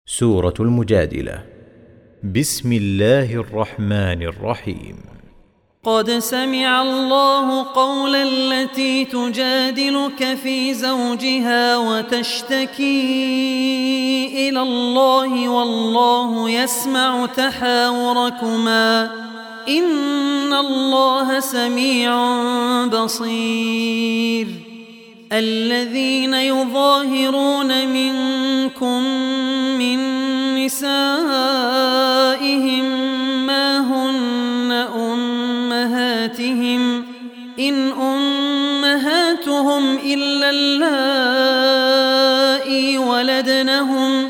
سورة المجادلة. بسم الله الرحمن الرحيم. قد سمع الله قول التي تجادلك في زوجها وتشتكي إلى الله والله يسمع تحاوركما إن الله سميع بصير. الذين يظاهرون منكم من نسائهم ما هن أمهاتهم إن أمهاتهم إلا اللائي ولدنهم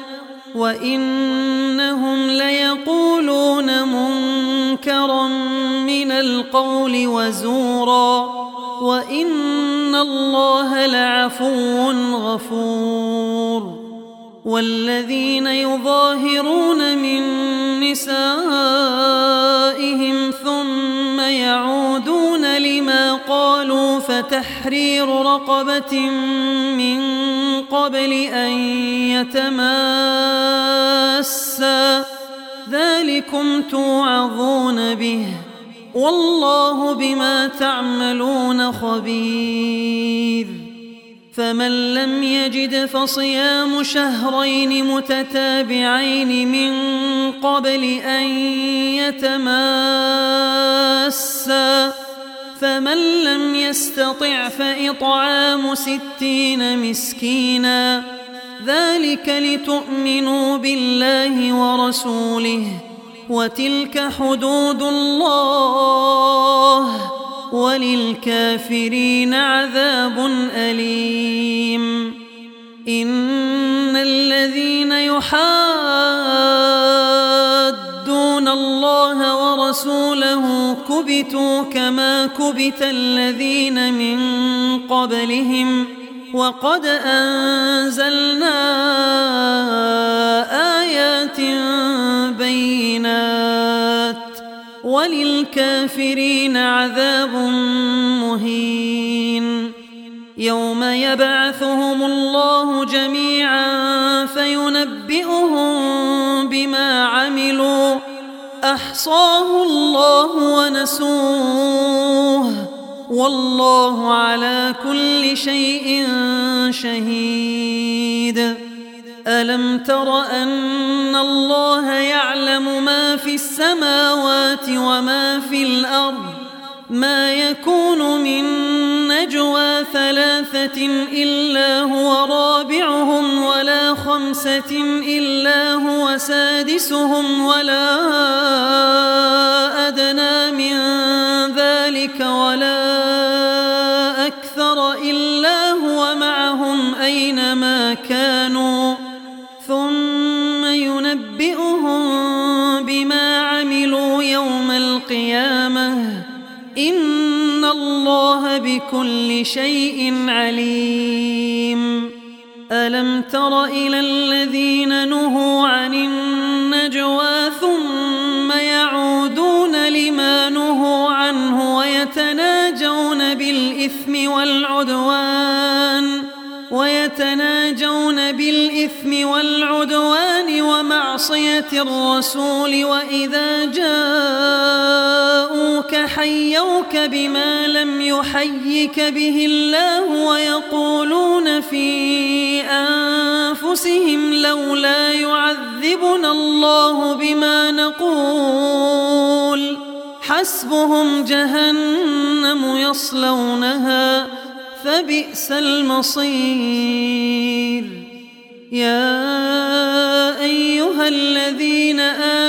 وإنهم ليقولون منكرا من القول وزورا وإن الله لعفو غفور. والذين يظاهرون من نسائهم ثم يعودون لما قالوا فتحرير رقبة من قبل أن يتماسا ذلكم توعظون به والله بما تعملون خبير. فمن لم يجد فصيام شهرين متتابعين من قبل أن يتماسا فمن لم يستطع فإطعام 60 مسكينا ذلك لتؤمنوا بالله ورسوله وتلك حدود الله وللكافرين عذاب أليم. إن الذين يحادون الله ورسوله كبتوا كما كبت الذين من قبلهم وقد أنزلنا آيات بينات وللكافرين عذاب مهين. يوم يبعثهم الله جميعا فينبئهم بما عملوا أحصاه الله ونسوه والله على كل شيء شهيد. ألم تر أن الله يعلم ما في السماوات وما في الأرض ما يكون من نجوى 3 إلا هو رابعهم ولا 5 إلا هو سادسهم ولا أدنى من ذلك ولا أكثر إلا هو معهم أينما كانوا ثم ينبئهم بما عملوا يوم القيامة إن الله بكل شيء عليم. ألم تر إلى الذين نهوا عن النجوى ثم يعودون لما نهوا عنه ويتناجون بالإثم والعدوان ومعصية الرسول وإذا جاءوك حيوك بما لم يحيك به الله ويقولون في أنفسهم لولا يعذبنا الله بما نقول حسبهم جهنم يصلونها فبئس المصير. يا أيها الذين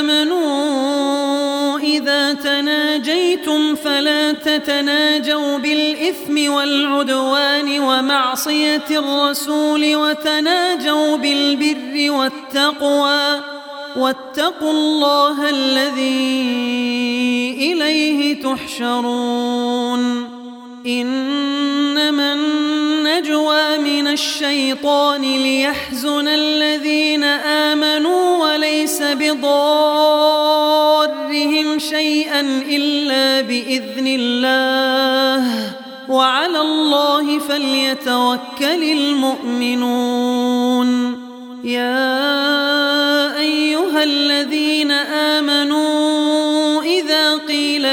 آمنوا إذا تناجيتم فلا تتناجوا بالإثم والعدوان ومعصية الرسول وتناجوا بالبر والتقوى واتقوا الله الذي إليه تحشرون. إنما النجوى من الشيطان ليحزن الذين آمنوا وليس بضارهم شيئا إلا بإذن الله وعلى الله فليتوكل المؤمنون. يا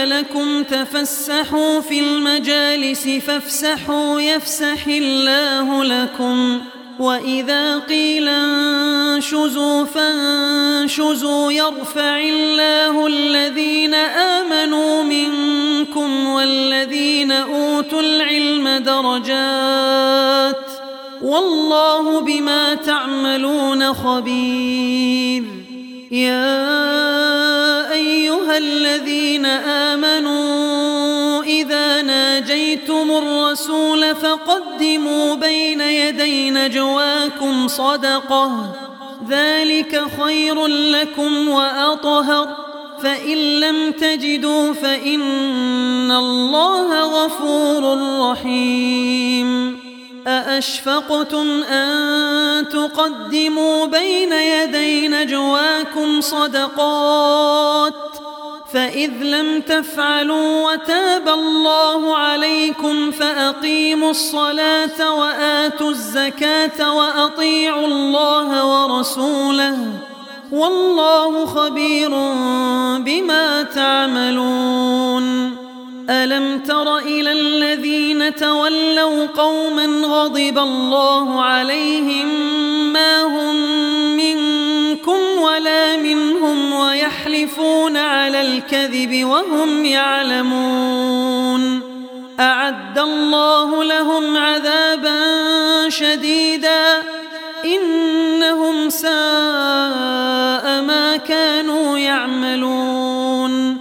لكم تفسحوا في المجالس فافسحوا يفسح الله لكم وإذا قيل انشزوا فانشزوا يرفع الله الذين آمنوا منكم والذين أوتوا العلم درجات والله بما تعملون خبير. يا أيها الذين آمنوا إذا ناجيتم الرسول فقدموا بين يدي نجواكم صدقة ذلك خير لكم وأطهر فإن لم تجدوا فإن الله غفور رحيم. أأشفقتم أن تقدموا بين يدي نجواكم صدقات فإذ لم تفعلوا وتاب الله عليكم فأقيموا الصلاة وآتوا الزكاة وأطيعوا الله ورسوله والله خبير بما تعملون. ألم تر إلى الذين تولوا قوما غضب الله عليهم ما هم منكم ولا منهم ويحلفون على الكذب وهم يعلمون أعد الله لهم عذابا شديدا إنهم ساء ما كانوا يعملون.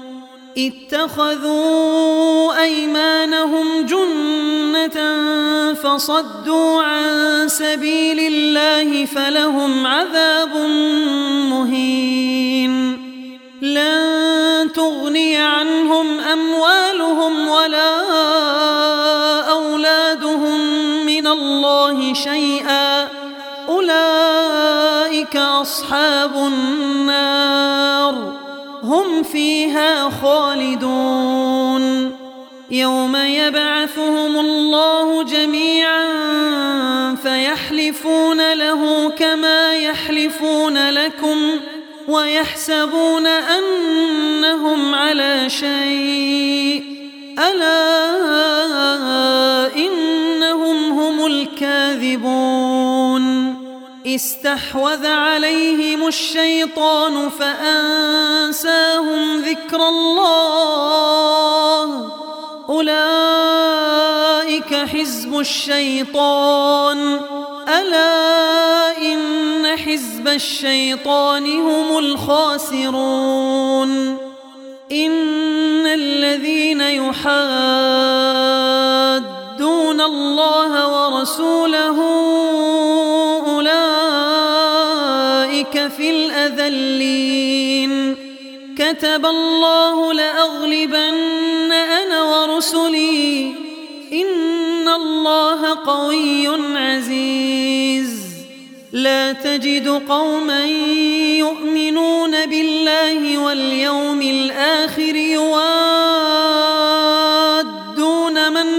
اتخذوا أيمانهم جنة فصدوا عن سبيل الله فلهم عذاب مهين. لن تغني عنهم أموالهم ولا أولادهم من الله شيئا أولئك أصحاب النار هم فيها خالدون. يوم يبعثهم الله جميعا فيحلفون له كما يحلفون لكم ويحسبون أنهم على شيء ألا إنهم هم الكاذبون. استحوذ عليهم الشيطان فأنساهم ذكر الله أولئك حزب الشيطان ألا إن حزب الشيطان هم الخاسرون. إن الذين يحادون الله ورسوله أولئك في الأذلين. كتب الله لأغلبن أنا ورسلي إن الله قوي عزيز. لا تجد قوما يؤمنون بالله واليوم الآخر يوادون من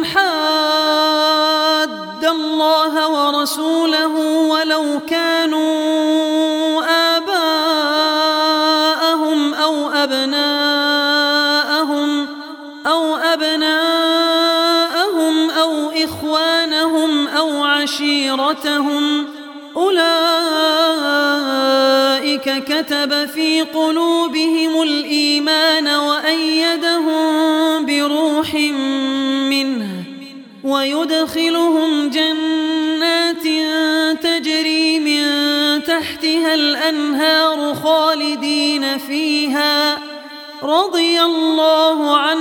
حاد الله ورسوله ولو كانوا آباءهم أو أبناءهم أو إخوانهم أو عشيرتهم أولئك كتب في قلوبهم الإيمان وأيدهم بروح منه ويدخلهم جنات تجري من تحتها الأنهار خالدين فيها رضي الله عنهم